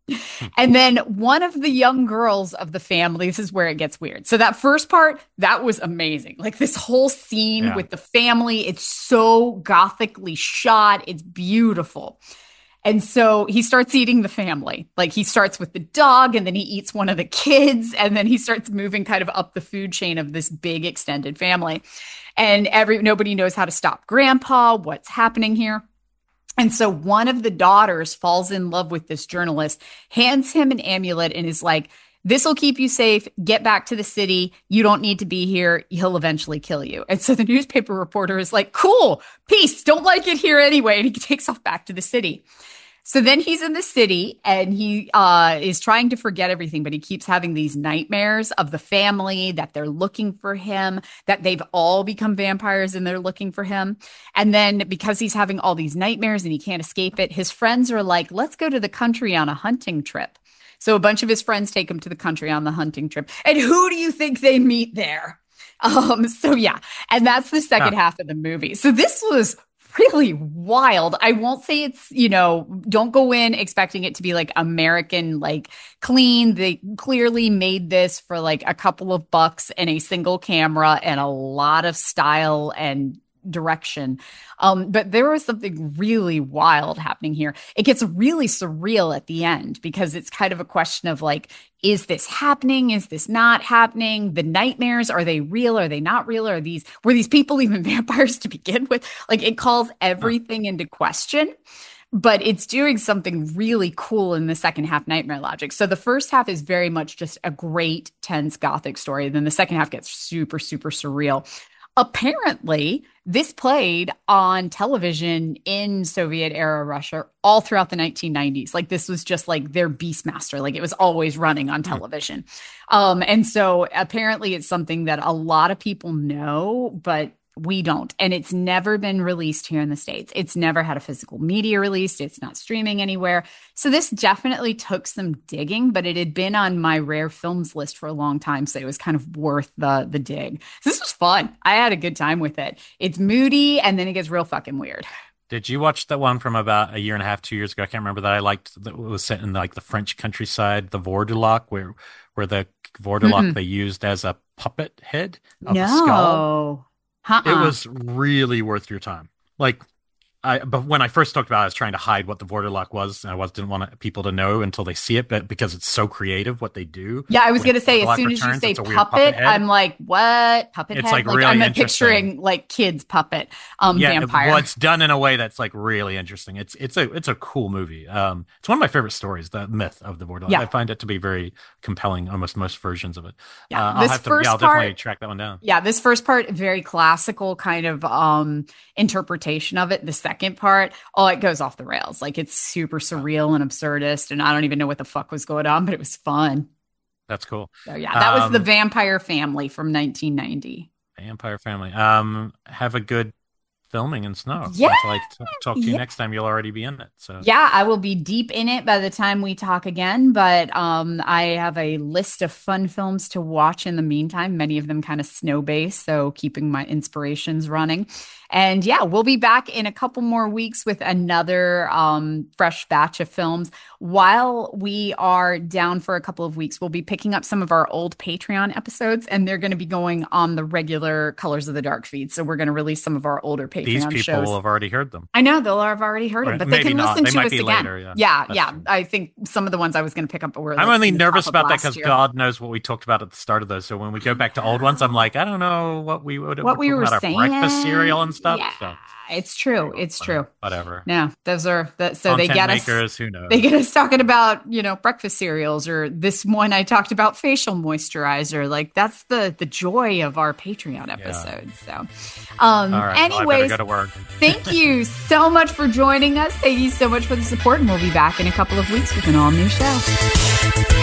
And then one of the young girls of the family, this is where it gets weird. So that first part, that was amazing. Like this whole scene Yeah. with the family, it's so gothically shot. It's beautiful. And so he starts eating the family. Like he starts with the dog and then he eats one of the kids. And then he starts moving kind of up the food chain of this big extended family. And every nobody knows how to stop Grandpa. What's happening here? And so one of the daughters falls in love with this journalist, hands him an amulet and is like, this will keep you safe. Get back to the city. You don't need to be here. He'll eventually kill you. And so the newspaper reporter is like, cool, peace. Don't like it here anyway. And he takes off back to the city. So then he's in the city and he uh, is trying to forget everything, but he keeps having these nightmares of the family, that they're looking for him, that they've all become vampires and they're looking for him. And then because he's having all these nightmares and he can't escape it, his friends are like, let's go to the country on a hunting trip. So a bunch of his friends take him to the country on the hunting trip. And who do you think they meet there? Um, so yeah, and that's the second Huh. half of the movie. So this was really wild. I won't say it's, you know, don't go in expecting it to be like American, like clean. They clearly made this for like a couple of bucks and a single camera and a lot of style and direction. Um, but there was something really wild happening here. It gets really surreal at the end because it's kind of a question of like, is this happening? Is this not happening? The nightmares, are they real? Are they not real? Are these, were these people even vampires to begin with? Like it calls everything into question. But it's doing something really cool in the second half, Nightmare Logic. So the first half is very much just a great, tense gothic story. Then the second half gets super, super surreal. Apparently, this played on television in Soviet era Russia all throughout the nineteen nineties. Like this was just like their Beastmaster. Like it was always running on television. Um, and so apparently it's something that a lot of people know, but we don't. And it's never been released here in the States. It's never had a physical media released. It's not streaming anywhere. So this definitely took some digging, but it had been on my rare films list for a long time. So it was kind of worth the the dig. This was fun. I had a good time with it. It's moody and then it gets real fucking weird. Did you watch the one from about a year and a half, two years ago? I can't remember that I liked. That was set in like the French countryside, the Vordelok, where where the Vordelok Mm-mm. they used as a puppet head of a skull. No. Uh-uh. It was really worth your time. Like, I but when I first talked about it, I was trying to hide what the Vordelok was, and I was didn't want people to know until they see it, but because it's so creative what they do. Yeah, I was when going to say, as Vordelok soon as you returns, say it's a weird puppet, head. I'm like, what? Puppet It's, head? like, really I'm interesting. picturing like kids puppet um, yeah, vampire. well, it's done in a way that's like really interesting. It's it's a it's a cool movie. Um, it's one of my favorite stories, the myth of the Vordelok. Yeah. I find it to be very compelling, almost most versions of it. Yeah, uh, I'll this have to. first Yeah, I'll definitely part- track that one down. Yeah, this first part, very classical kind of um interpretation of it. The second part, oh, it goes off the rails. Like it's super surreal and absurdist, and I don't even know what the fuck was going on, but it was fun. That's cool. So yeah, that was the Um, Vampire Family from nineteen ninety. Vampire Family. Um, have a good filming in snow. Yeah, Until I t- talk to you yeah. next time, you'll already be in it. So Yeah, I will be deep in it by the time we talk again, but um, I have a list of fun films to watch in the meantime, many of them kind of snow-based, so keeping my inspirations running. And yeah, we'll be back in a couple more weeks with another um, fresh batch of films. While we are down for a couple of weeks, we'll be picking up some of our old Patreon episodes, and they're going to be going on the regular Colors of the Dark feed. So we're going to release some of our older Patreon Patreon these people shows. will have already heard them. I know they'll have already heard Or them, but they maybe can not. listen They to might us be again. later, yeah. yeah, That's yeah. true. I think some of the ones I was going to pick up were. I'm like, only from the nervous top of about that last because year. God knows what we talked about at the start of those. So when we go back to old ones, I'm like, I don't know what we would what we talking were about saying. our breakfast cereal and stuff. Yeah, So it's true. It's true. whatever. No, those are the, so Content they get makers, us. who knows? They get us talking about, you know, breakfast cereals, or this one I talked about facial moisturizer. Like that's the the joy of our Patreon episodes. So, um, All right, anyways, well, I better go to work. thank you so much for joining us. Thank you so much for the support, and we'll be back in a couple of weeks with an all new show.